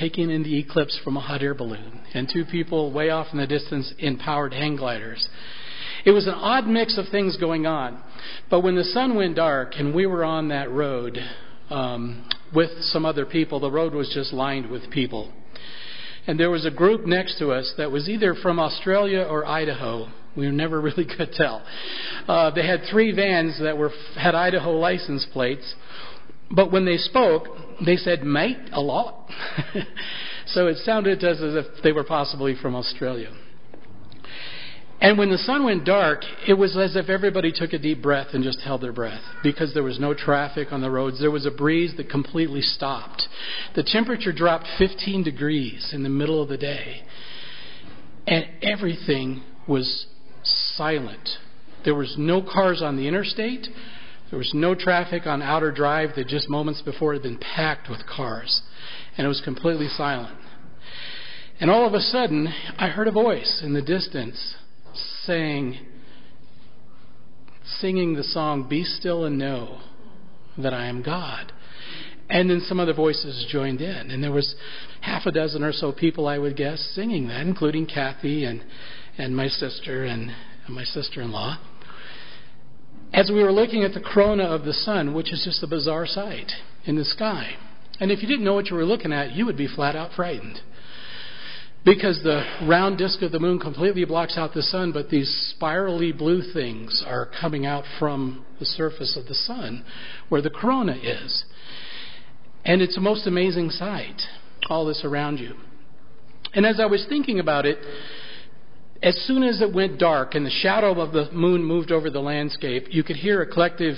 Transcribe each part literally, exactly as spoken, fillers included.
taking in the eclipse from a hot air balloon, and two people way off in the distance in powered hang gliders. It was an odd mix of things going on. But when the sun went dark and we were on that road um, with some other people, the road was just lined with people. And there was a group next to us that was either from Australia or Idaho. We never really could tell. Uh, they had three vans that were had Idaho license plates. But when they spoke, they said, mate, a lot. So it sounded to us as if they were possibly from Australia. And when the sun went dark, it was as if everybody took a deep breath and just held their breath, because there was no traffic on the roads. There was a breeze that completely stopped. The temperature dropped fifteen degrees in the middle of the day. And everything was silent. There was no cars on the interstate. There was no traffic on Outer Drive that just moments before had been packed with cars. And it was completely silent. And all of a sudden, I heard a voice in the distance saying, singing the song, "Be still and know that I am God." And then some other voices joined in. And there was half a dozen or so people, I would guess, singing that, including Kathy and, and my sister and, and my sister-in-law. As we were looking at the corona of the sun, which is just a bizarre sight in the sky. And if you didn't know what you were looking at, you would be flat out frightened. Because the round disk of the moon completely blocks out the sun, but these spirally blue things are coming out from the surface of the sun where the corona is. And it's a most amazing sight, all this around you. And as I was thinking about it, as soon as it went dark and the shadow of the moon moved over the landscape, you could hear a collective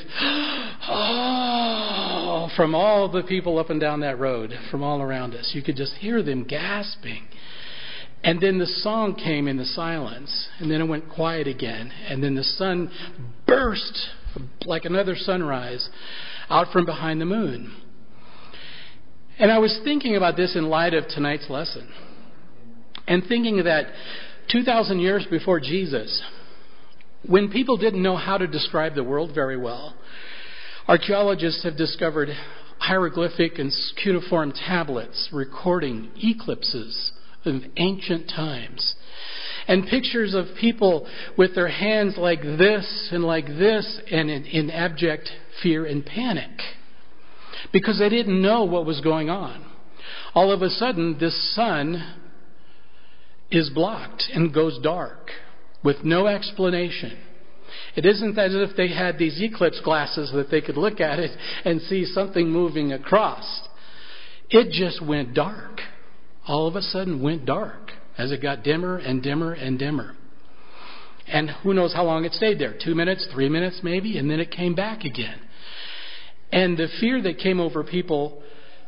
oh from all the people up and down that road, from all around us. You could just hear them gasping. And then the song came in the silence, and then it went quiet again, and then the sun burst like another sunrise out from behind the moon. And I was thinking about this in light of tonight's lesson, and thinking that two thousand years before Jesus, when people didn't know how to describe the world very well, archaeologists have discovered hieroglyphic and cuneiform tablets recording eclipses of ancient times. And pictures of people with their hands like this and like this and in, in abject fear and panic. Because they didn't know what was going on. All of a sudden, this sun is blocked and goes dark with no explanation. It isn't as if they had these eclipse glasses that they could look at it and see something moving across. It just went dark. All of a sudden went dark as it got dimmer and dimmer and dimmer. And who knows how long it stayed there? Two minutes, three minutes maybe, and then it came back again. And the fear that came over people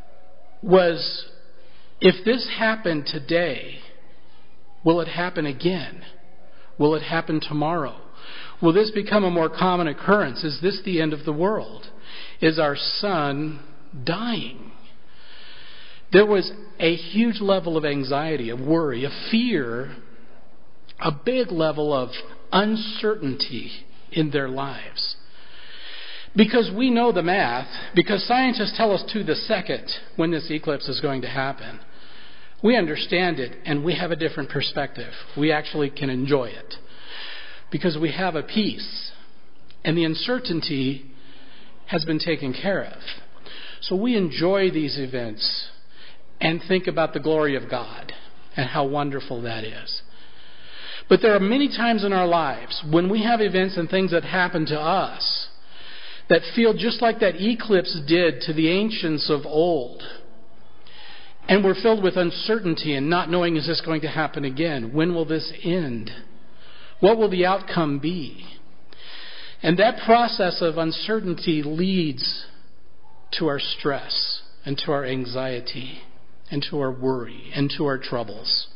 was, if this happened today, will it happen again? Will it happen tomorrow? Will this become a more common occurrence? Is this the end of the world? Is our sun dying? There was a huge level of anxiety, of worry, of fear, a big level of uncertainty in their lives. Because we know the math, because scientists tell us to the second when this eclipse is going to happen. We understand it, and we have a different perspective. We actually can enjoy it. Because we have a peace, and the uncertainty has been taken care of. So we enjoy these events and think about the glory of God and how wonderful that is. But there are many times in our lives when we have events and things that happen to us that feel just like that eclipse did to the ancients of old. And we're filled with uncertainty and not knowing, is this going to happen again? When will this end? What will the outcome be? And that process of uncertainty leads to our stress and to our anxiety and to our worry and to our troubles.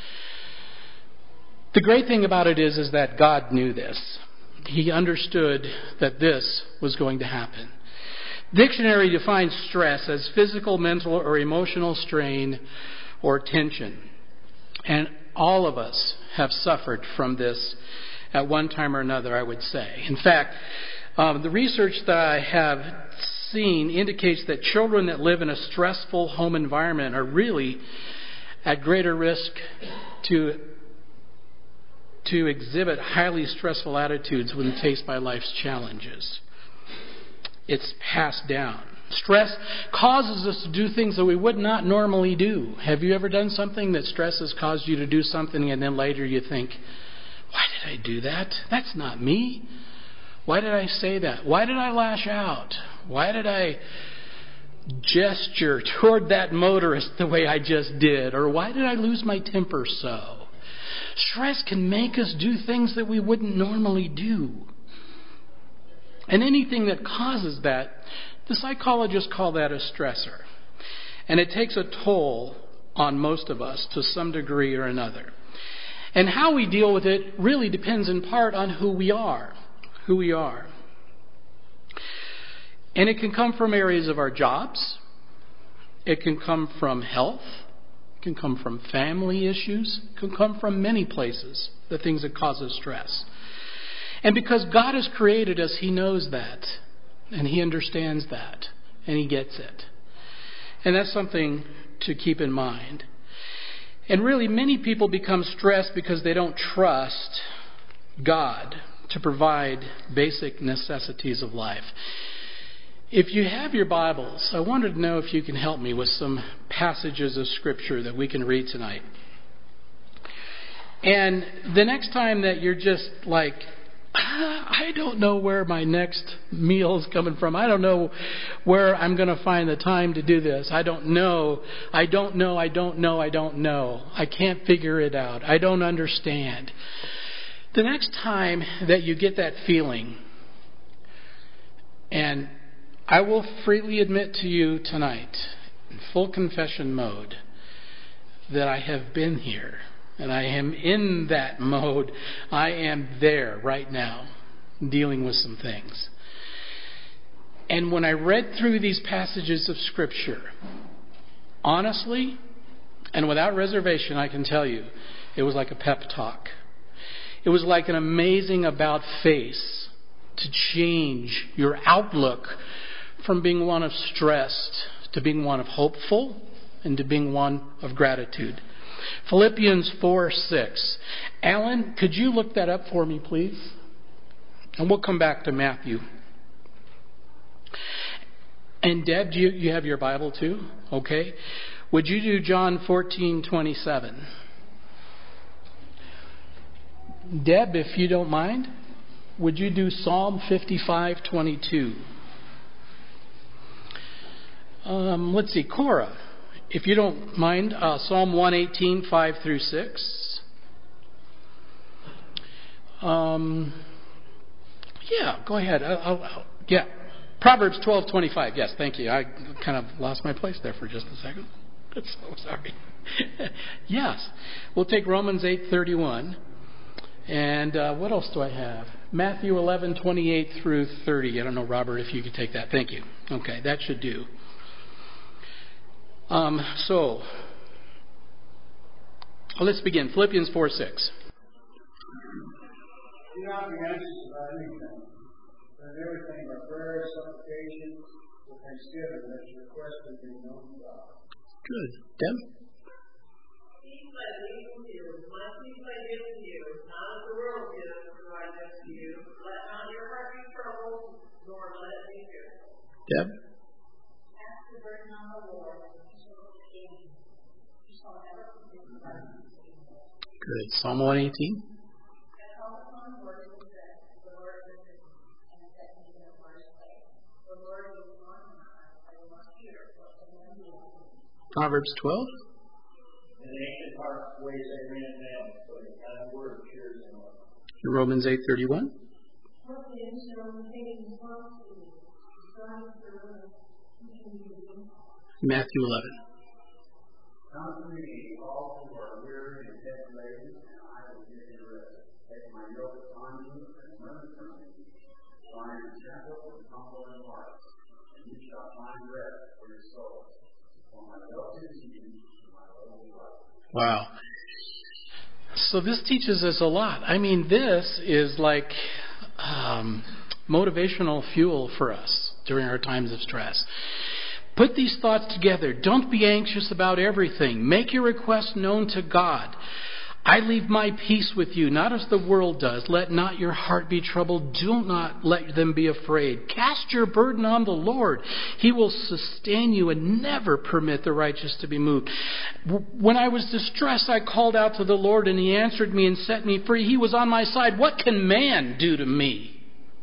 The great thing about it is, is that God knew this. He understood that this was going to happen. Dictionary defines stress as physical, mental, or emotional strain or tension. And all of us have suffered from this at one time or another, I would say. In fact, um, the research that I have seen indicates that children that live in a stressful home environment are really at greater risk to, to exhibit highly stressful attitudes when faced by life's challenges. It's passed down. Stress causes us to do things that we would not normally do. Have you ever done something that stress has caused you to do something and then later you think, why did I do that? That's not me. Why did I say that? Why did I lash out? Why did I gesture toward that motorist the way I just did? Or why did I lose my temper so? Stress can make us do things that we wouldn't normally do. And anything that causes that, the psychologists call that a stressor. And it takes a toll on most of us to some degree or another. And how we deal with it really depends in part on who we are. Who we are. And it can come from areas of our jobs. It can come from health. It can come from family issues. It can come from many places, the things that cause us stress. And because God has created us, He knows that. And He understands that. And He gets it. And that's something to keep in mind. And really, many people become stressed because they don't trust God to provide basic necessities of life. If you have your Bibles, I wanted to know if you can help me with some passages of Scripture that we can read tonight. And the next time that you're just like, I don't know where my next meal is coming from. I don't know where I'm going to find the time to do this. I don't know. I don't know. I don't know. I don't know. I can't figure it out. I don't understand. The next time that you get that feeling, and I will freely admit to you tonight, in full confession mode, that I have been here. And I am in that mode. I am there right now, dealing with some things. And when I read through these passages of Scripture, honestly, and without reservation, I can tell you, it was like a pep talk. It was like an amazing about face to change your outlook from being one of stressed to being one of hopeful and to being one of gratitude. Philippians four six. Alan, could you look that up for me, please? And we'll come back to Matthew. And Deb, do you, you have your Bible too? Okay. Would you do John fourteen twenty-seven? Deb, if you don't mind, would you do Psalm fifty-five twenty-two? Um, let's see, Cora, if you don't mind, uh, Psalm one eighteen, five through six. Um, yeah, go ahead. I'll, I'll, I'll, yeah, Proverbs twelve twenty-five. Yes, thank you. I kind of lost my place there for just a second. I'm so sorry. Yes, we'll take Romans eight thirty-one. And uh, what else do I have? Matthew eleven twenty-eight through thirty. I don't know, Robert, if you could take that. Thank you. Okay, that should do. Um, so, let's begin. Philippians four six. Do not be anxious about anything, but in everything by prayer, supplication, with thanksgiving, that your request may be known to God. Good. Deb? Peace I leave with you, my peace I give to you, not as the world gives, do I give to you. Let not your heart be troubled, nor let it be fearful. Deb? Cast the burden on the Lord. Good. Psalm one eighteen. Proverbs twelve. Romans eight thirty-one. Matthew eleven. Come to me, all who are weary and heavy laden, and I will give you rest. Take my yoke upon you and learn from me. For I am gentle and humble in heart, and you shall find rest for your souls. For my yoke is easy, and my load is light. Wow. So this teaches us a lot. I mean, this is like um, motivational fuel for us. during our times of stress. Put these thoughts together. Don't be anxious about everything. Make your requests known to God. I leave my peace with you, not as the world does. Let not your heart be troubled. Do not let them be afraid. Cast your burden on the Lord. He will sustain you and never permit the righteous to be moved. When I was distressed, I called out to the Lord, and He answered me and set me free. He was on my side. What can man do to me?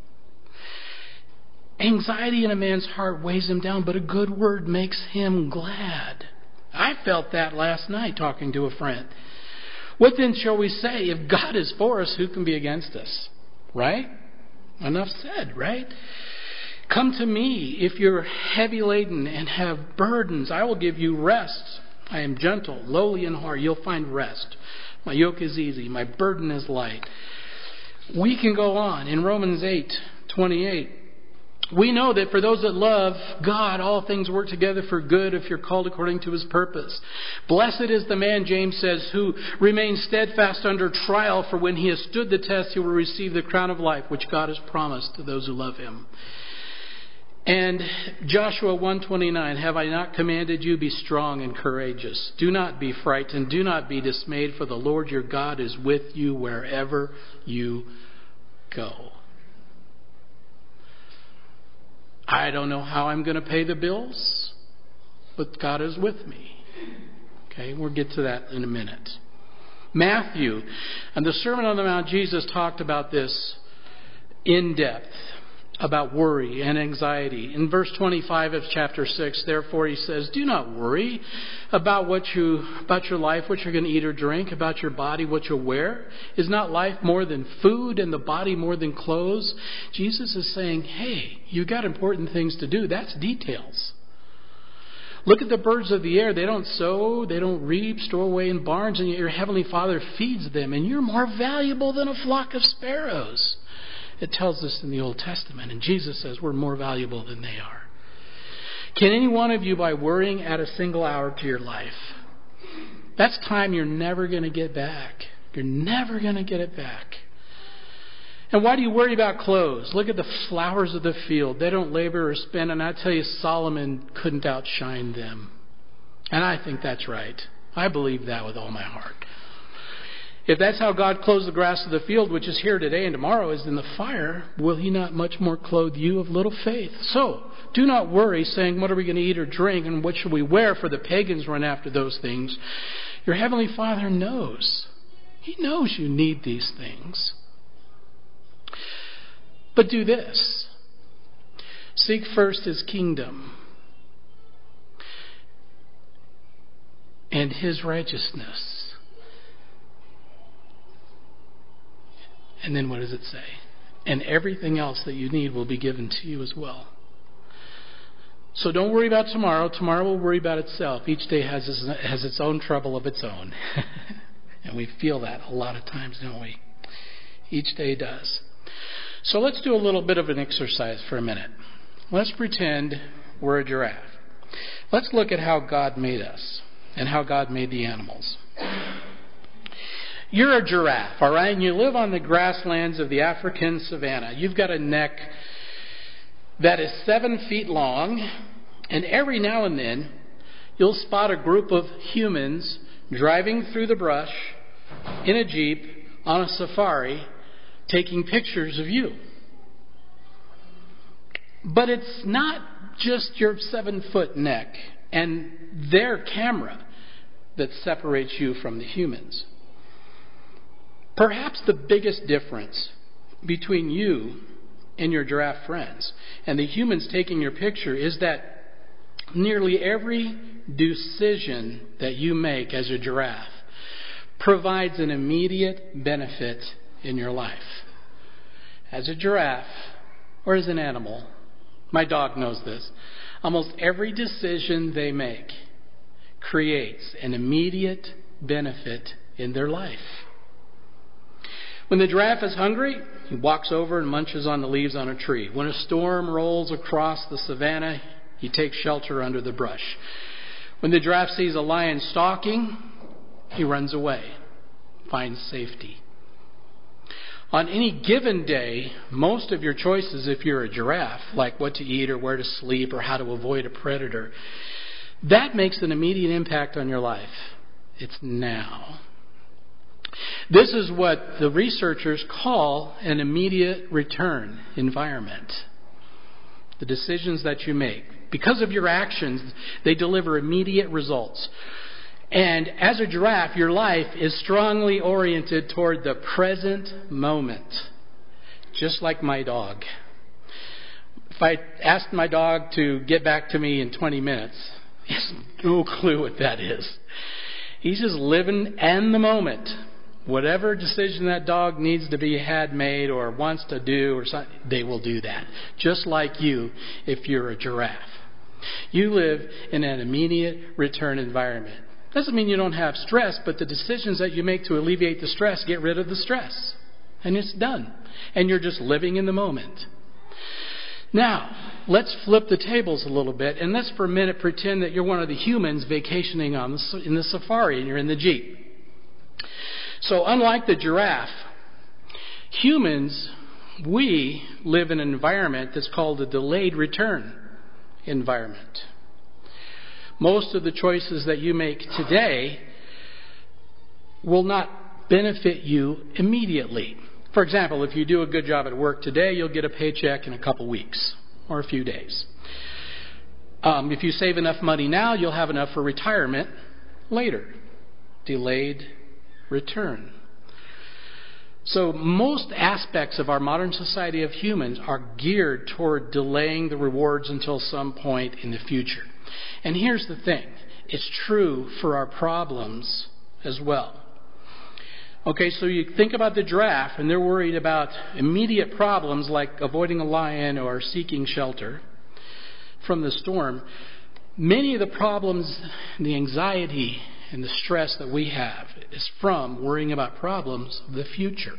Anxiety in a man's heart weighs him down, but a good word makes him glad. I felt that last night talking to a friend. What then shall we say? If God is for us, who can be against us? Right? Enough said, right? Come to me if you're heavy laden and have burdens. I will give you rest. I am gentle, lowly in heart. You'll find rest. My yoke is easy. My burden is light. We can go on. In Romans eight twenty-eight, we know that for those that love God, all things work together for good if you're called according to His purpose. Blessed is the man, James says, who remains steadfast under trial, for when he has stood the test, he will receive the crown of life, which God has promised to those who love Him. And Joshua one twenty-nine, have I not commanded you, be strong and courageous. Do not be frightened, do not be dismayed, for the Lord your God is with you wherever you go. I don't know how I'm going to pay the bills, but God is with me. Okay, we'll get to that in a minute. Matthew, and the Sermon on the Mount, Jesus talked about this in depth, about worry and anxiety. In verse twenty-five of chapter six, therefore He says, do not worry about what you, about your life, what you're going to eat or drink, about your body, what you'll wear. Is not life more than food and the body more than clothes? Jesus is saying, hey, you've got important things to do. That's details. Look at the birds of the air. They don't sow, they don't reap, store away in barns, and yet your Heavenly Father feeds them. And you're more valuable than a flock of sparrows. It tells us in the Old Testament. And Jesus says we're more valuable than they are. Can any one of you, by worrying, add a single hour to your life? That's time you're never going to get back. You're never going to get it back. And why do you worry about clothes? Look at the flowers of the field. They don't labor or spin. And I tell you, Solomon couldn't outshine them. And I think that's right. I believe that with all my heart. If that's how God clothes the grass of the field, which is here today and tomorrow is in the fire, will He not much more clothe you of little faith? So, do not worry, saying, what are we going to eat or drink, and what shall we wear? For the pagans run after those things. Your Heavenly Father knows. He knows you need these things. But do this. Seek first His kingdom and His righteousness. And then what does it say? And everything else that you need will be given to you as well. So don't worry about tomorrow. Tomorrow will worry about itself. Each day has its, has its own trouble of its own. And we feel that a lot of times, don't we? Each day does. So let's do a little bit of an exercise for a minute. Let's pretend we're a giraffe. Let's look at how God made us and how God made the animals. You're a giraffe, all right, and you live on the grasslands of the African savanna. You've got a neck that is seven feet long, and every now and then you'll spot a group of humans driving through the brush in a Jeep on a safari taking pictures of you. But it's not just your seven-foot neck and their camera that separates you from the humans. Perhaps the biggest difference between you and your giraffe friends and the humans taking your picture is that nearly every decision that you make as a giraffe provides an immediate benefit in your life. As a giraffe, or as an animal, my dog knows this, almost every decision they make creates an immediate benefit in their life. When the giraffe is hungry, he walks over and munches on the leaves on a tree. When a storm rolls across the savanna, he takes shelter under the brush. When the giraffe sees a lion stalking, he runs away, finds safety. On any given day, most of your choices, if you're a giraffe, like what to eat or where to sleep or how to avoid a predator, that makes an immediate impact on your life. It's now. This is what the researchers call an immediate return environment. The decisions that you make, because of your actions, they deliver immediate results. And as a giraffe, your life is strongly oriented toward the present moment, just like my dog. If I asked my dog to get back to me in twenty minutes, he has no clue what that is. He's just living in the moment. Whatever decision that dog needs to be had made or wants to do or something, they will do that. Just like you if you're a giraffe. You live in an immediate return environment. Doesn't mean you don't have stress, but the decisions that you make to alleviate the stress get rid of the stress. And it's done. And you're just living in the moment. Now, let's flip the tables a little bit, and let's for a minute pretend that you're one of the humans vacationing on the, in the safari and you're in the Jeep. So unlike the giraffe, humans, we live in an environment that's called a delayed return environment. Most of the choices that you make today will not benefit you immediately. For example, if you do a good job at work today, you'll get a paycheck in a couple weeks or a few days. Um, if you save enough money now, you'll have enough for retirement later. Delayed return. So most aspects of our modern society of humans are geared toward delaying the rewards until some point in the future. And here's the thing. It's true for our problems as well. Okay, so you think about the giraffe, and they're worried about immediate problems like avoiding a lion or seeking shelter from the storm. Many of the problems, the anxiety and the stress that we have is from worrying about problems of the future.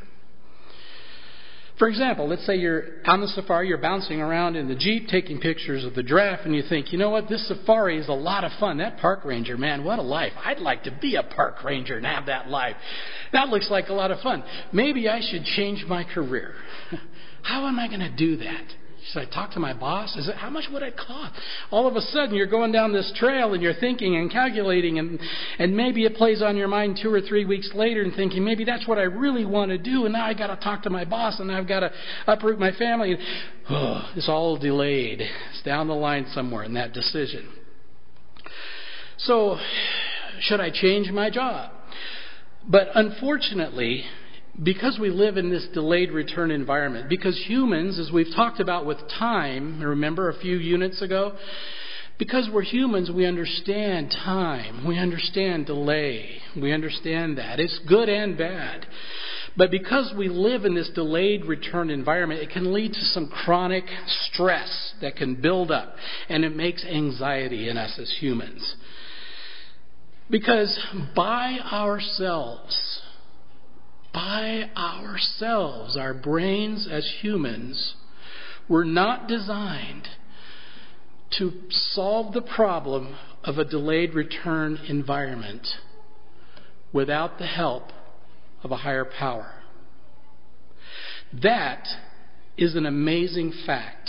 For example, let's say you're on the safari, you're bouncing around in the Jeep taking pictures of the giraffe, and you think, you know what, this safari is a lot of fun. That park ranger, man, what a life. I'd like to be a park ranger and have that life. That looks like a lot of fun. Maybe I should change my career. How am I going to do that? Should I talk to my boss? Is it, how much would it cost? All of a sudden, you're going down this trail and you're thinking and calculating, and, and maybe it plays on your mind two or three weeks later and thinking, maybe that's what I really want to do, and now I got to talk to my boss, and now I've got to uproot my family. Oh, it's all delayed. It's down the line somewhere in that decision. So, should I change my job? But unfortunately, because we live in this delayed return environment, because humans, as we've talked about with time, remember a few units ago, because we're humans, we understand time. We understand delay. We understand that. It's good and bad. But because we live in this delayed return environment, it can lead to some chronic stress that can build up, and it makes anxiety in us as humans. Because by ourselves, by ourselves, our brains as humans were not designed to solve the problem of a delayed return environment without the help of a higher power. That is an amazing fact.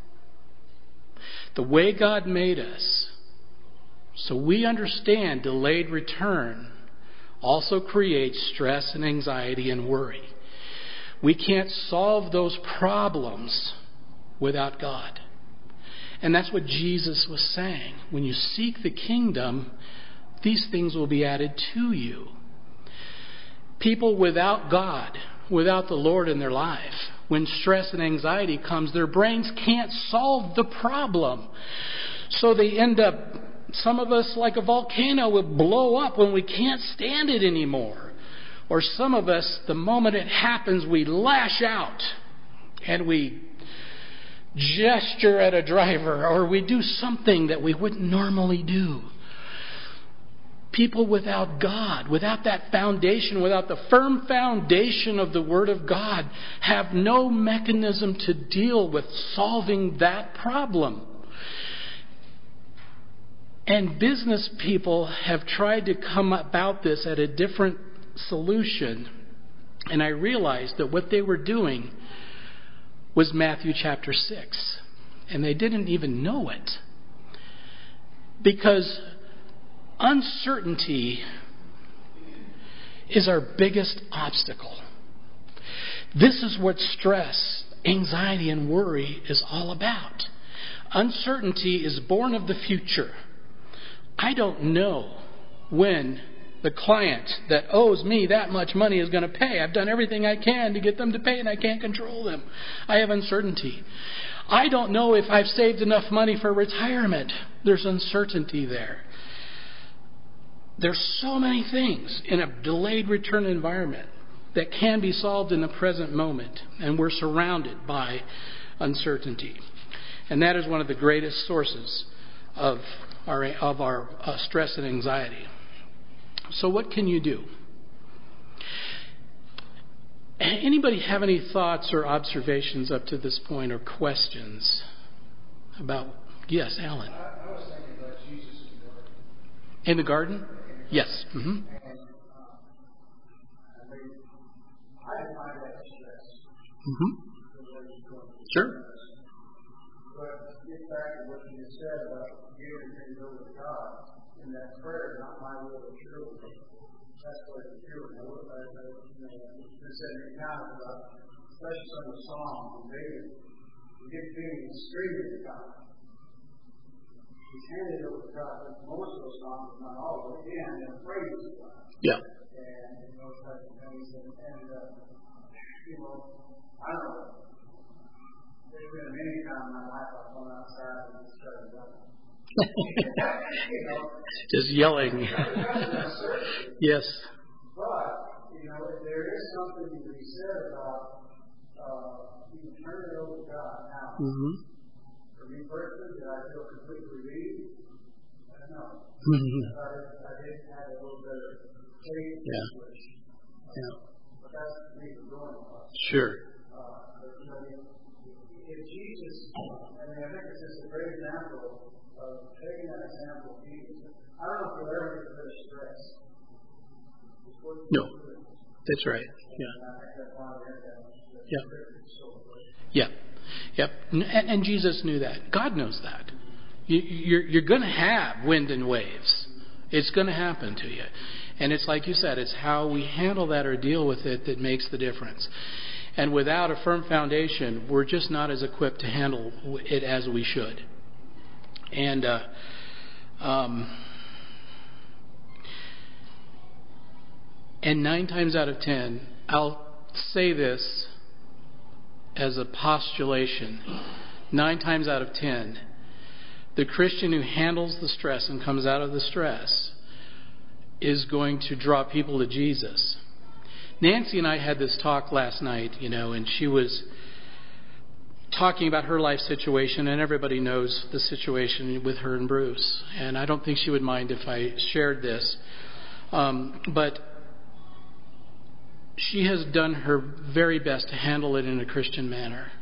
The way God made us, so we understand delayed return, also creates stress and anxiety and worry. We can't solve those problems without God. And that's what Jesus was saying. When you seek the kingdom, these things will be added to you. People without God, without the Lord in their life, when stress and anxiety comes, their brains can't solve the problem. So they end up, some of us, like a volcano, will blow up when we can't stand it anymore. Or some of us, the moment it happens, we lash out and we gesture at a driver, or we do something that we wouldn't normally do. People without God, without that foundation, without the firm foundation of the Word of God, have no mechanism to deal with solving that problem. And business people have tried to come about this at a different solution. And I realized that what they were doing was Matthew chapter six. And they didn't even know it. Because uncertainty is our biggest obstacle. This is what stress, anxiety, and worry is all about. Uncertainty is born of the future. I don't know when the client that owes me that much money is going to pay. I've done everything I can to get them to pay, and I can't control them. I have uncertainty. I don't know if I've saved enough money for retirement. There's uncertainty there. There's so many things in a delayed return environment that can be solved in the present moment, and we're surrounded by uncertainty. And that is one of the greatest sources of our, of our uh, stress and anxiety. So what can you do? Anybody have any thoughts or observations up to this point, or questions about? Yes, Alan. I, I was thinking about Jesus in the garden. In the garden? Yes. Mm-hmm. And, um, I mean, I find that stress. Mm-hmm. Sure. But get back to what you just said about giving things over to God, in that prayer, not my will, but your will. That's what it's doing. I would like to, you know, just said an account about, especially some of the songs and David, you get feeling screaming to God. He's handed over to God, but most of those songs, not all of them, and they're praise to God. Yeah. And, and those types of things. And, and uh, you know, I don't know. There's been many times in my life I've gone outside and just started running. you know, just yelling. Yes. But, you know, there is something to be said about uh, you turn it over to God now. Mm-hmm. For me personally, did I feel completely relieved? I don't know. Mm-hmm. I, I did have a little bit of faith. Yeah. Which, uh, Yeah. But that's the reason going on. Sure. Uh, but, you know, if Jesus, I mean, I think it's just a great example of taking that example of Jesus. I don't know if you'll ever get rid of stress. No. That's right. Yeah. Yeah. Yeah. Yep. And, and Jesus knew that. God knows that. You, you're you're going to have wind and waves. It's going to happen to you. And it's like you said, it's how we handle that or deal with it that makes the difference. And without a firm foundation, we're just not as equipped to handle it as we should. And uh, um, and nine times out of ten, I'll say this as a postulation. Nine times out of ten, the Christian who handles the stress and comes out of the stress is going to draw people to Jesus. Nancy and I had this talk last night, you know, and she was talking about her life situation, and everybody knows the situation with her and Bruce. And I don't think she would mind if I shared this. Um, but she has done her very best to handle it in a Christian manner.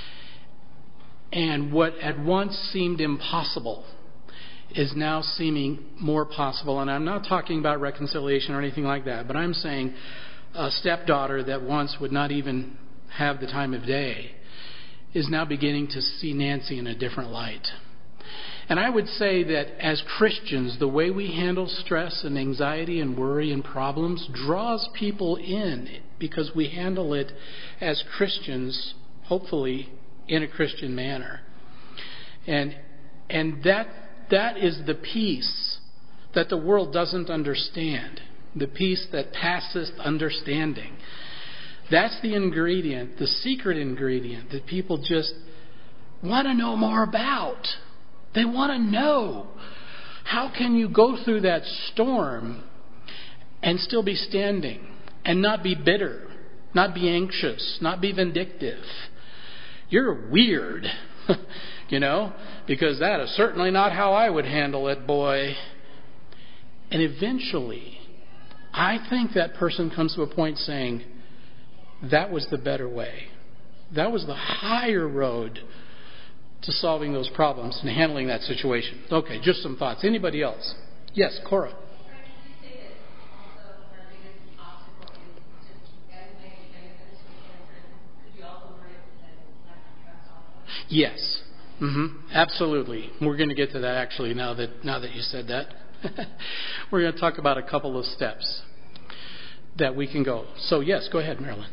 And what at once seemed impossible is now seeming more possible. And I'm not talking about reconciliation or anything like that, but I'm saying a stepdaughter that once would not even have the time of day is now beginning to see Nancy in a different light. And I would say that as Christians, the way we handle stress and anxiety and worry and problems draws people in because we handle it as Christians, hopefully in a Christian manner. And and that that is the peace that the world doesn't understand. The peace that passeth understanding. That's the ingredient, the secret ingredient that people just want to know more about. They want to know, how can you go through that storm and still be standing and not be bitter, not be anxious, not be vindictive? You're weird, you know, because that is certainly not how I would handle it, boy. And eventually, I think that person comes to a point saying, that was the better way. That was the higher road to solving those problems and handling that situation. Okay, just some thoughts. Anybody else? Yes, Cora. Yes. hmm Absolutely. We're going to get to that actually now that now that you said that. We're going to talk about a couple of steps that we can go. So yes, go ahead, Marilyn.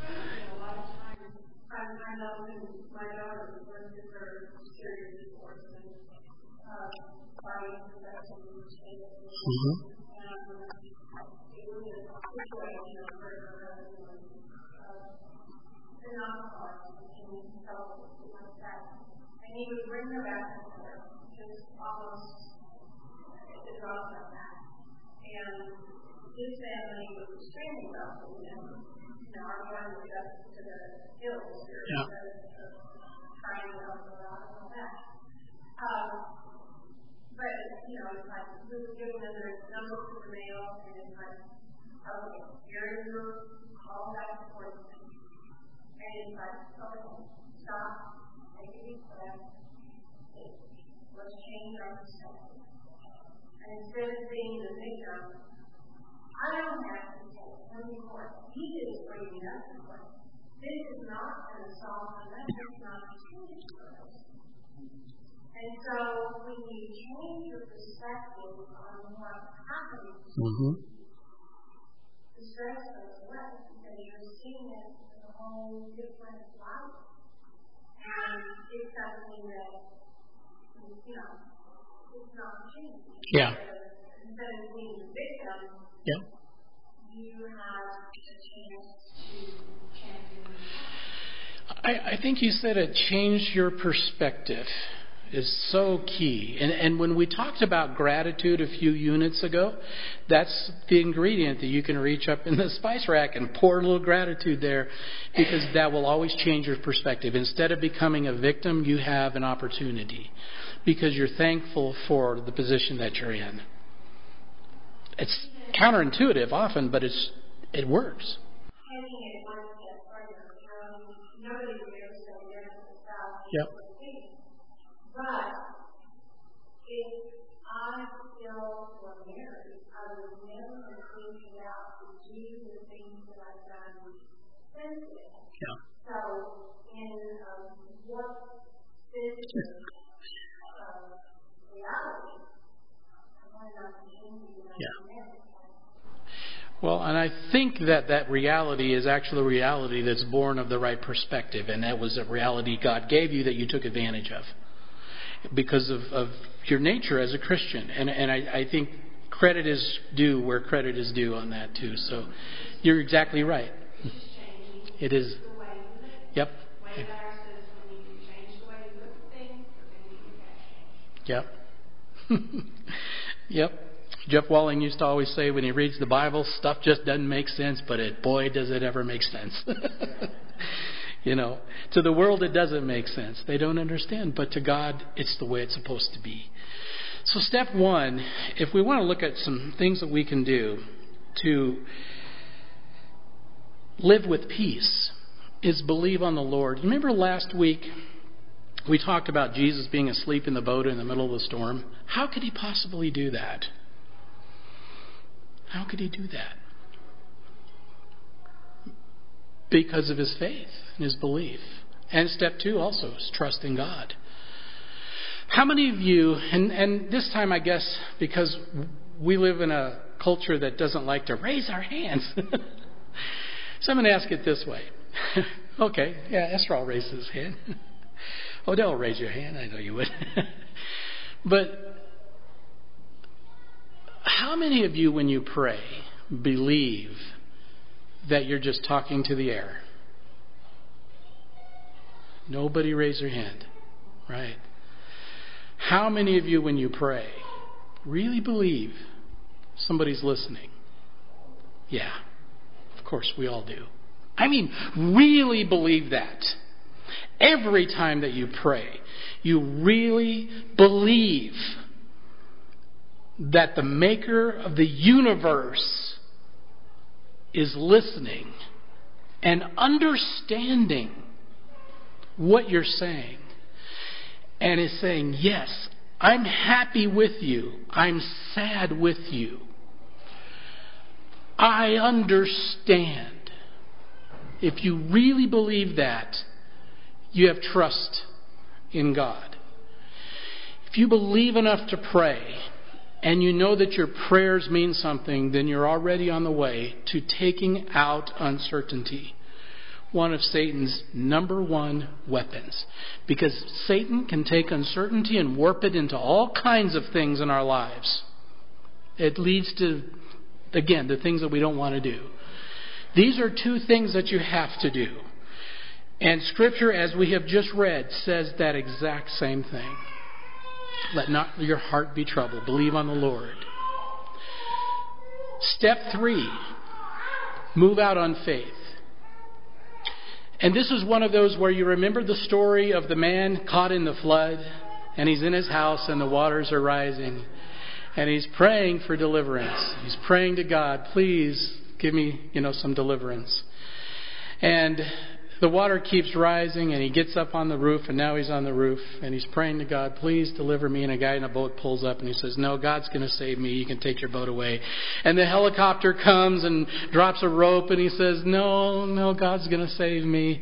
Mm-hmm. And he would bring her back to her, just almost to talk about that. And his family was extremely wealthy, and you know, our family was up to the hills here, Yeah. trying to help her out and all that. Um, but you know, it's like we were giving them their numbers to the mail, and it's like, okay, here is your call back to work. And it's like, okay, stop. Take a deep breath. Let's change our perspective. And instead of being the victim, I don't have to take him to court. He didn't bring me up to court. This is not going to solve my life. This is not a change for us. And so when you change your perspective on what's happening, Mm-hmm. the stress goes away because you're seeing it in a whole different light. And it's something that, you know, it's not change. Yeah. Instead of being the victim, Yeah. you have a chance to champion. I, I think you said it, change your perspective is so key. And, and when we talked about gratitude a few units ago, that's the ingredient that you can reach up in the spice rack and pour a little gratitude there, because that will always change your perspective. Instead of becoming a victim, you have an opportunity because you're thankful for the position that you're in. It's counterintuitive often, but it's it works. Yep. But if I still were married, I would never have figured out to do the things that I've done since then. Yeah. So, in um, what this is uh, reality, I want to continue to be married. Well, and I think that that reality is actually a reality that's born of the right perspective, and that was a reality God gave you that you took advantage of because of, of your nature as a Christian. And, and I, I think credit is due where credit is due on that too. So you're exactly right. It is. Yep. Yep. Yep. Jeff Walling used to always say when he reads the Bible, stuff just doesn't make sense, but it, boy, does it ever make sense. You know, to the world it doesn't make sense. They don't understand, but to God it's the way it's supposed to be. So step one, if we want to look at some things that we can do to live with peace, is believe on the Lord. You remember last week we talked about Jesus being asleep in the boat in the middle of the storm? How could he possibly do that? How could he do that? Because of his faith and his belief. And step two also is trust in God. How many of you, and, and this time I guess because we live in a culture that doesn't like to raise our hands. So I'm going to ask it this way. Okay, yeah, Esral raised his hand. Odell, raise your hand. I know you would. But how many of you, when you pray, believe that you're just talking to the air? Nobody raise their hand. Right. How many of you, when you pray, really believe somebody's listening? Yeah. Of course, we all do. I mean, really believe that. Every time that you pray, you really believe that the maker of the universe is listening and understanding what you're saying and is saying, yes, I'm happy with you. I'm sad with you. I understand. If you really believe that, you have trust in God. If you believe enough to pray, and you know that your prayers mean something, then you're already on the way to taking out uncertainty. One of Satan's number one weapons. Because Satan can take uncertainty and warp it into all kinds of things in our lives. It leads to, again, the things that we don't want to do. These are two things that you have to do. And Scripture, as we have just read, says that exact same thing. Let not your heart be troubled. Believe on the Lord. Step three, move out on faith. And this is one of those where you remember the story of the man caught in the flood, and he's in his house and the waters are rising, and he's praying for deliverance. He's praying to God, please give me, you know, some deliverance. And the water keeps rising, and he gets up on the roof, and now he's on the roof, and he's praying to God, please deliver me. And a guy in a boat pulls up, and he says, no, God's going to save me. You can take your boat away. And the helicopter comes and drops a rope, and he says, no, no, God's going to save me.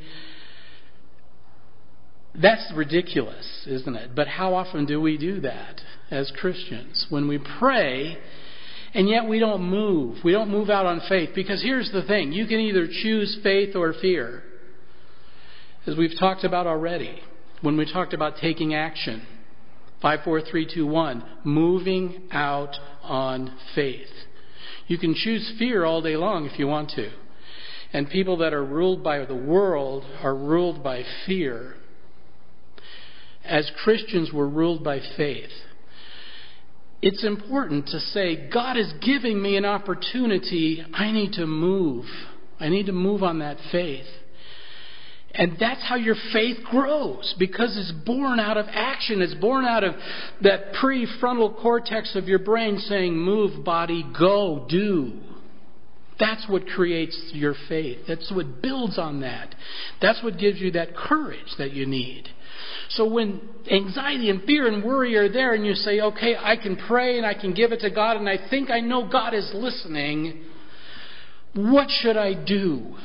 That's ridiculous, isn't it? But how often do we do that as Christians? When we pray, and yet we don't move. We don't move out on faith. Because here's the thing. You can either choose faith or fear. As we've talked about already, when we talked about taking action, five, four, three, two, one, moving out on faith. You can choose fear all day long if you want to. And people that are ruled by the world are ruled by fear. As Christians, we're ruled by faith. It's important to say, God is giving me an opportunity. I need to move. I need to move on that faith. And that's how your faith grows, because it's born out of action. It's born out of that prefrontal cortex of your brain saying, move, body, go, do. That's what creates your faith. That's what builds on that. That's what gives you that courage that you need. So when anxiety and fear and worry are there and you say, okay, I can pray and I can give it to God and I think I know God is listening, what should I do?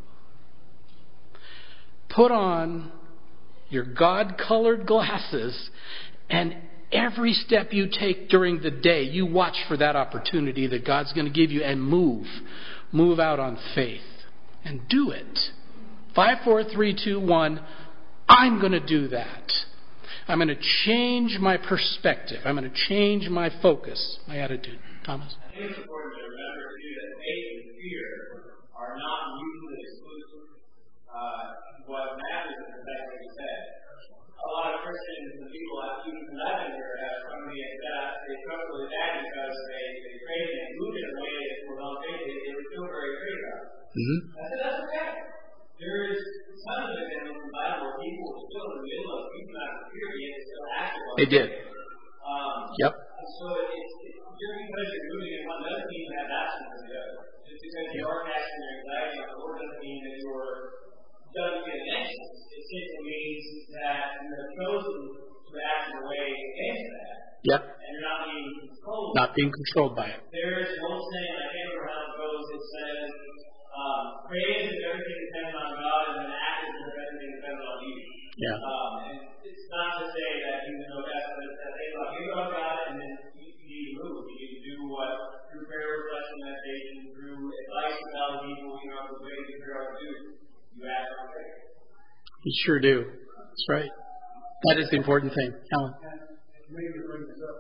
Put on your God-colored glasses, and every step you take during the day, you watch for that opportunity that God's going to give you and move. Move out on faith. And do it. Five, four, three, two, one. I'm going to do that. I'm going to change my perspective. I'm going to change my focus, my attitude. Thomas? I think it's important to remember, too, that faith and fear are not mutually exclusive. Uh, What matters is exactly what you said. A lot of Christians and people that even I've been here have come to me and said they struggle with that because they, they prayed and they moved in a way that was on faith. They, they were still very afraid about it. Mm-hmm. I said, that's okay. There is tons of examples in the Bible where people were still in the middle of people not fear, yet still acted on They did. Um, yep. And so it's, it's just because you're moving in one doesn't mean you have absence of the other. Just because you are casting your anxiety on the Lord doesn't mean that you're doesn't get anxious. It simply means that you have chosen to act in a way against that. Yep. And you're not being controlled. Not being controlled by it. There is an old saying, I can't remember how it goes, it says, um, pray as if everything depends on God, and then act as if everything depends on you. Yeah. Um, and it's not to say that even though that's what it's saying about you about God, and then you, you need to move. You need to do what through prayer, reflection, meditation, through advice from other people, you know, the way to figure out what to do. You act on faith. You sure do. That's right. That is the important thing. Alan. Maybe to bring this up,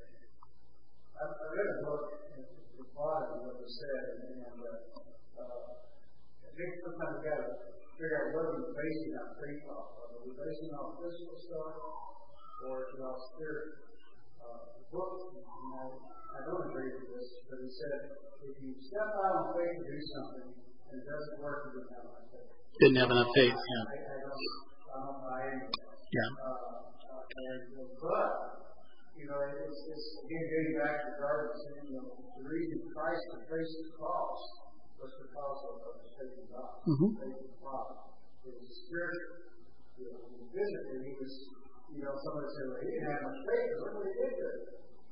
I, I read a book in the bottom of what was said, and uh, uh, I think sometimes we've got to figure out what are we basing our faith off of. Are we basing off physical stuff or is it off spirit? Uh, the book, you know, I don't agree with this, but he said if you step out on faith to do something and it doesn't work, you didn't have enough faith. Didn't have enough faith, yeah. I, I don't, I don't buy into that. Yeah. Uh, And, but, you know, it's, it's again getting back to the garden, saying, you know, the reason Christ faced the cross was because of the faith of God, mm-hmm. the faith of the Father. It was spiritual. You know, physically, he was, you know, somebody said, well, he didn't have much faith, but look what he did there.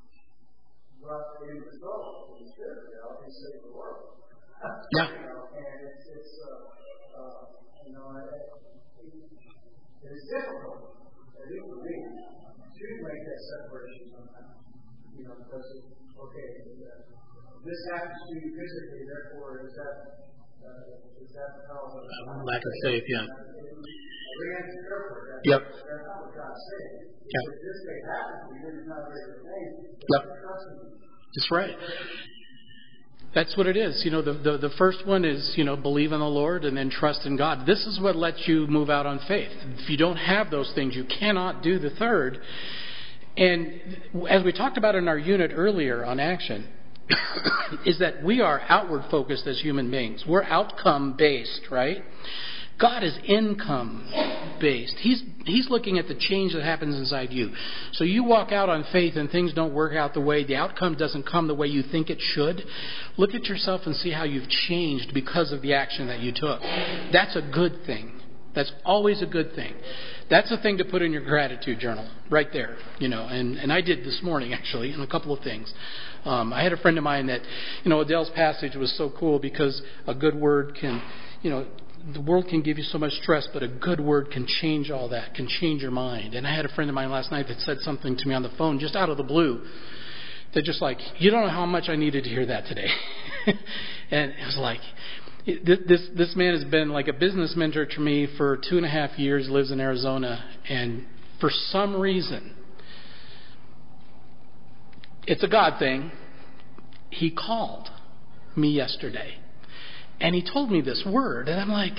But in the soul, in the spirit, you know, he saved the world. Yeah. You know, and it's, it's uh, uh, you know, it, it is difficult. at least for me, to make that separation sometimes. You know, because, okay, uh, this happens to you physically, therefore, is that, uh, is that how the uh, lack of faith, yeah. We have to be careful. That's, yep. That's not what God's saying. Yeah. If this may happen to you, then it's not a very good thing. Yep. That's right. That's what it is. You know, the, the, the first one is, you know, believe in the Lord and then trust in God. This is what lets you move out on faith. If you don't have those things, you cannot do the third. And as we talked about in our unit earlier on action, is that we are outward focused as human beings. We're outcome based, right? God is income based. He's He's looking at the change that happens inside you. So you walk out on faith and things don't work out the way, the outcome doesn't come the way you think it should. Look at yourself and see how you've changed because of the action that you took. That's a good thing. That's always a good thing. That's a thing to put in your gratitude journal, right there. You know, and, and I did this morning actually, in a couple of things. Um, I had a friend of mine that, you know, Adele's passage was so cool because a good word can, you know, the world can give you so much stress, but a good word can change all that, can change your mind. And I had a friend of mine last night that said something to me on the phone just out of the blue that just like, you don't know how much I needed to hear that today. And it was like, this this man has been like a business mentor to me for two and a half years, lives in Arizona, and for some reason, it's a God thing, he called me yesterday. And he told me this word, and I'm like,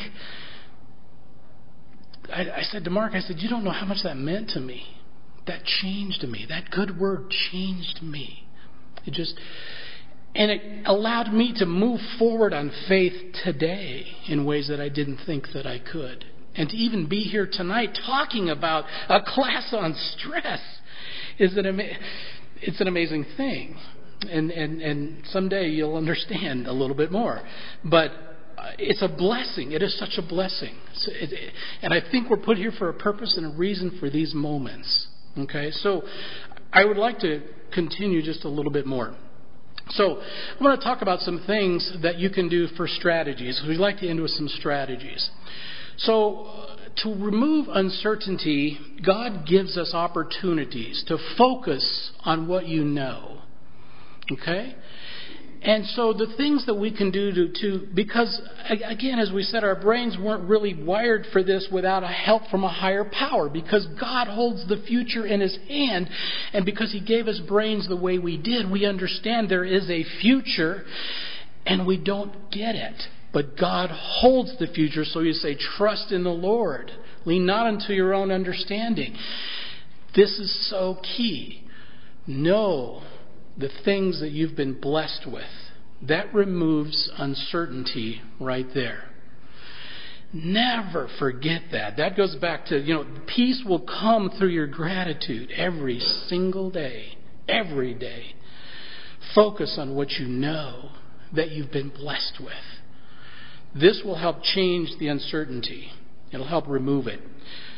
I, I said to Mark, I said, you don't know how much that meant to me. That changed me. That good word changed me. It just, and it allowed me to move forward on faith today in ways that I didn't think that I could. And to even be here tonight talking about a class on stress is an ama- it's an amazing thing. And, and, and someday you'll understand a little bit more. But it's a blessing. It is such a blessing. So it, it, and I think we're put here for a purpose and a reason for these moments. Okay? So I would like to continue just a little bit more. So I want to talk about some things that you can do for strategies. We'd like to end with some strategies. So uh, to remove uncertainty, God gives us opportunities to focus on what you know. Okay? And so the things that we can do to, to, because again, as we said, our brains weren't really wired for this without a help from a higher power, because God holds the future in His hand, and because He gave us brains the way we did, we understand there is a future, and we don't get it. But God holds the future, so you say, trust in the Lord. Lean not unto your own understanding. This is so key. Know the things that you've been blessed with. That removes uncertainty right there. Never forget that. That goes back to, you know, peace will come through your gratitude every single day. Every day. Focus on what you know that you've been blessed with. This will help change the uncertainty. It'll help remove it.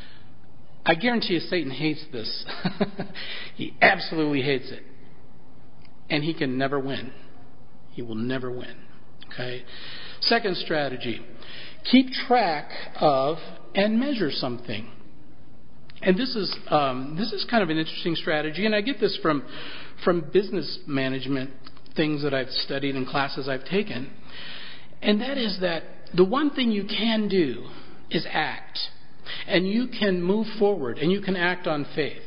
I guarantee you Satan hates this. He absolutely hates it. And he can never win. He will never win. Okay? Second strategy. Keep track of and measure something. And this is um, this is kind of an interesting strategy. And I get this from, from business management things that I've studied and classes I've taken. And that is that the one thing you can do is act. And you can move forward and you can act on faith.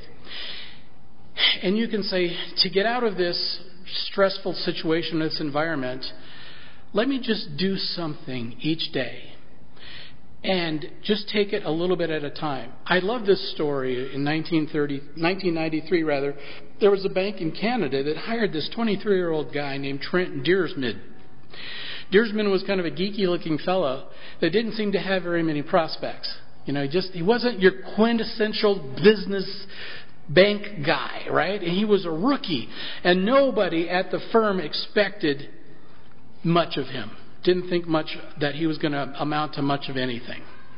And you can say, to get out of this stressful situation, this environment, let me just do something each day and just take it a little bit at a time. I love this story. In nineteen thirty, nineteen ninety-three, rather, there was a bank in Canada that hired this twenty-three-year-old guy named Trent Deersman. Deersman was kind of a geeky-looking fellow that didn't seem to have very many prospects. You know, he just he wasn't your quintessential business bank guy, right? And he was a rookie. And nobody at the firm expected much of him. Didn't think much that he was going to amount to much of anything.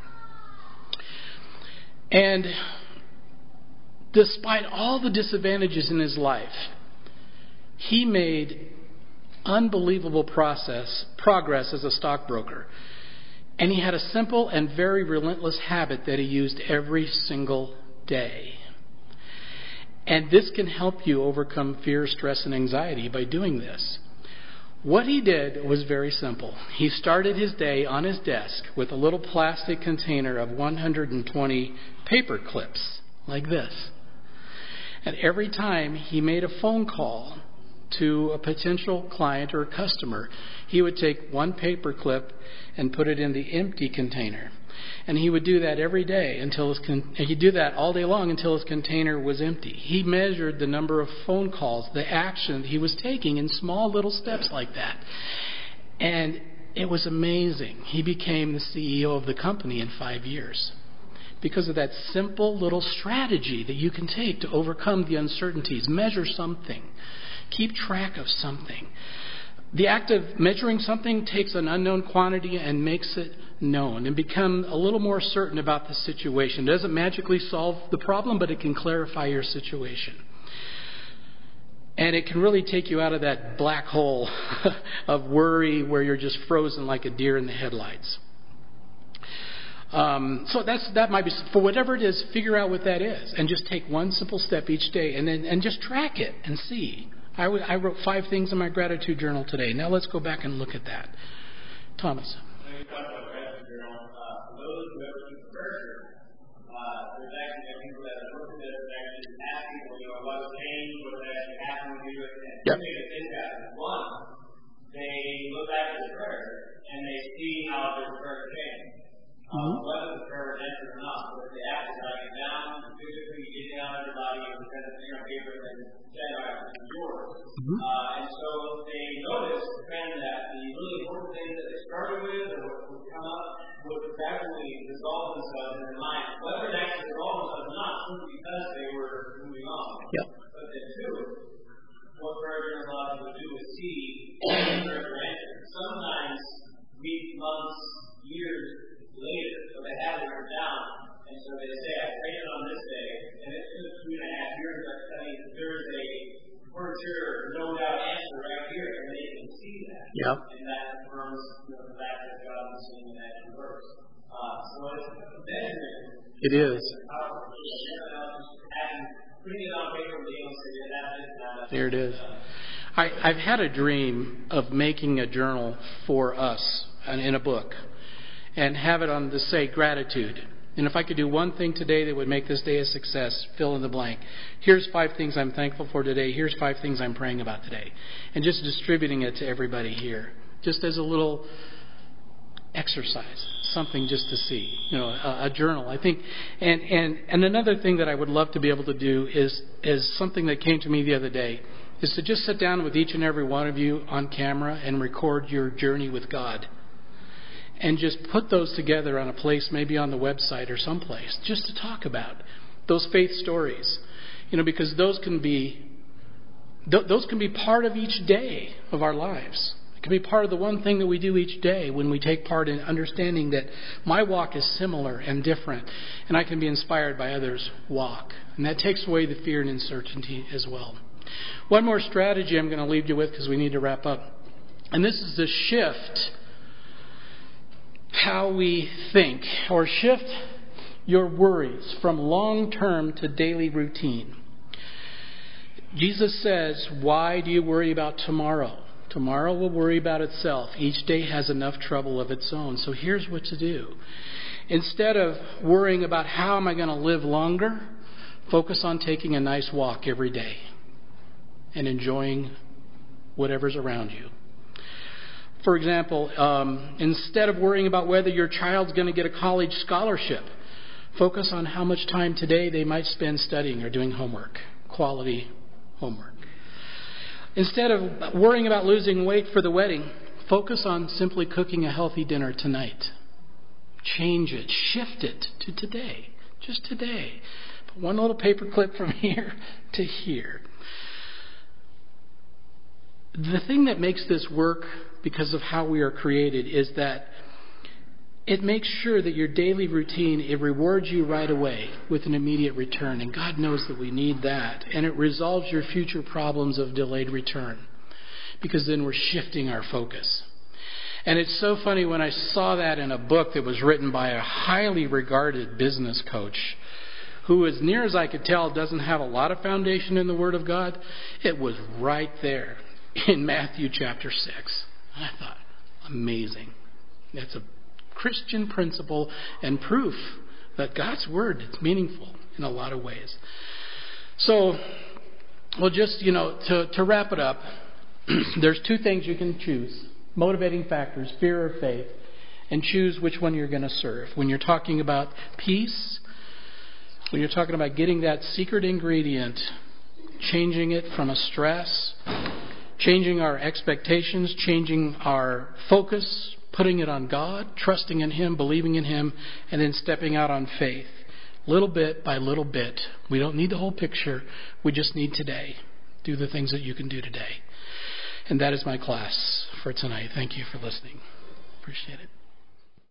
And despite all the disadvantages in his life, he made unbelievable process, progress as a stockbroker. And he had a simple and very relentless habit that he used every single day. And this can help you overcome fear, stress, and anxiety by doing this. What he did was very simple. He started his day on his desk with a little plastic container of one hundred twenty paper clips, like this. And every time he made a phone call to a potential client or a customer, he would take one paper clip and put it in the empty container. And he would do that every day until his con- he'd do that all day long until his container was empty. He measured the number of phone calls, the action he was taking in small little steps like that. And it was amazing. He became the C E O of the company in five years because of that simple little strategy that you can take to overcome the uncertainties. Measure something. Keep track of something. The act of measuring something takes an unknown quantity and makes it known and become a little more certain about the situation. It doesn't magically solve the problem, but it can clarify your situation. And it can really take you out of that black hole of worry where you're just frozen like a deer in the headlights. Um, so that's that might be, for whatever it is, figure out what that is and just take one simple step each day and then and just track it and see. I, w- I wrote five things in my gratitude journal today. Now let's go back and look at that. Thomas. When you talk about gratitude journal, uh, for those who ever took the prayer, uh, there's actually people that have looked at this and actually ask people, you know, what changed, what actually happened with you, and two Yep. things that did happen. One, they look back at the prayer and they see how their prayer changed. Um, Mm-hmm. whether the prayer was answered or not, but they actually write it down, physically get down everybody and send it to your paper and say, all right, this is yours. Mm-hmm. Uh, and so they noticed the trend that the really important things that they started with or what would come up would gradually resolve themselves in their mind. Whether it actually resolved themselves or not, simply because they were moving on. Yep. But then two, what prayer journal allows you to do is see prayers are answered. Sometimes weeks, months, years later, so they have it written down. And so they say, I prayed it on this day, and it took two and a half years of studying. There's a for sure, no doubt answer right here, and they can see that. Yep. And that confirms you know, the fact that God is seeing that it works. Uh, so it's measuring. It is. Putting it on paper and being able to say, yeah, that's it, now that's There it is. I, I've had a dream of making a journal for us and in a book and have it on the say gratitude. And if I could do one thing today that would make this day a success, fill in the blank. Here's five things I'm thankful for today. Here's five things I'm praying about today. And just distributing it to everybody here. Just as a little exercise. Something just to see. You know, a, a journal. I think and, and, and another thing that I would love to be able to do is is something that came to me the other day. Is to just sit down with each and every one of you on camera and record your journey with God. And just put those together on a place, maybe on the website or someplace, just to talk about those faith stories. You know, because those can be th- those can be part of each day of our lives. It can be part of the one thing that we do each day when we take part in understanding that my walk is similar and different, and I can be inspired by others' walk. And that takes away the fear and uncertainty as well. One more strategy I'm going to leave you with because we need to wrap up. And this is the shift how we think, or shift your worries from long-term to daily routine. Jesus says, why do you worry about tomorrow? Tomorrow will worry about itself. Each day has enough trouble of its own. So here's what to do. Instead of worrying about how am I going to live longer, focus on taking a nice walk every day and enjoying whatever's around you. For example, um, instead of worrying about whether your child's going to get a college scholarship, focus on how much time today they might spend studying or doing homework, quality homework. Instead of worrying about losing weight for the wedding, focus on simply cooking a healthy dinner tonight. Change it, shift it to today, just today. Put one little paper clip from here to here. The thing that makes this work because of how we are created is that it makes sure that your daily routine, it rewards you right away with an immediate return. And God knows that we need that. And it resolves your future problems of delayed return because then we're shifting our focus. And it's so funny when I saw that in a book that was written by a highly regarded business coach who, as near as I could tell, doesn't have a lot of foundation in the Word of God, it was right there in Matthew chapter six. I thought, amazing. That's a Christian principle and proof that God's Word is meaningful in a lot of ways. So, well, just, you know, to, to wrap it up, there's two things you can choose. Motivating factors, fear or faith. And choose which one you're going to serve. When you're talking about peace, when you're talking about getting that secret ingredient, changing it from a stress, changing our expectations, changing our focus, putting it on God, trusting in Him, believing in Him, and then stepping out on faith. Little bit by little bit. We don't need the whole picture. We just need today. Do the things that you can do today. And that is my class for tonight. Thank you for listening. Appreciate it.